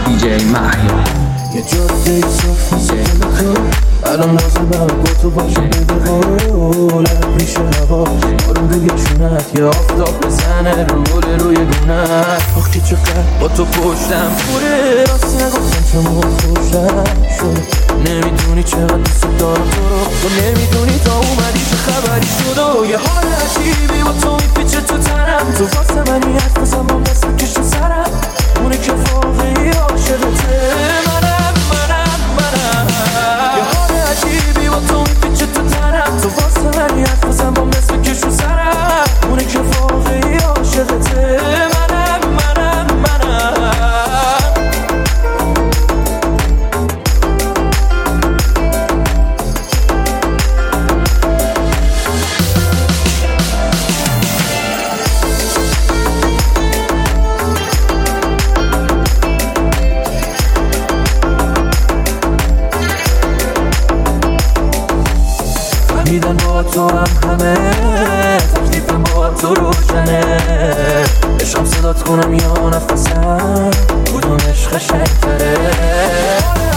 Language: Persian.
دیجی محیا یه جاده صاف مثل تو الان لازمه با تو باشه بدقول پیش هوا آروم روی چونت یه آفتاب بزنه رو روی گونت آخی چقدر با تو پشتم پوره راست نگفتم چون خوشم شد نمیدونی چقدر دوست دارم تو رو تو نمیدونی تا اومدی چه خبری شد و یه حال عجیبی با تو میپیچه تو تنم تو واسه منی حرف بزن با دست بکش سرم اونه که واقعی عاشقته یه حال عجیبی با تو میپیچه تو تنم تو واسه منی حرف بزن با دست بکش سرم اونه که واقعی عاشقته میدن با تو هم همه تکلیفم با تو روشنه بشم صدات کنم یا نفسم کدومش قشنگ‌تره